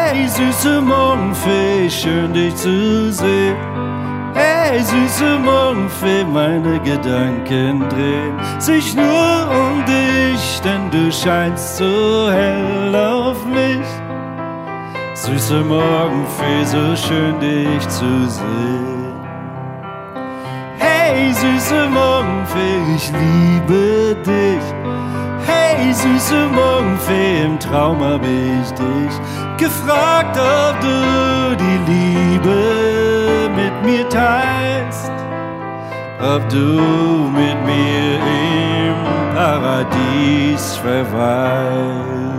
Hey, süße Morgenfee, schön dich zu sehen. Hey, süße Morgenfee, meine Gedanken drehen sich nur um dich, denn du scheinst so hell auf mich. Süße Morgenfee, so schön dich zu sehen. Hey, süße Morgenfee, ich liebe dich. Hey, süße Morgenfee, im Traum hab ich dich gefragt, ob du die Liebe mit mir teilst, ob du mit mir im Paradies verweilst.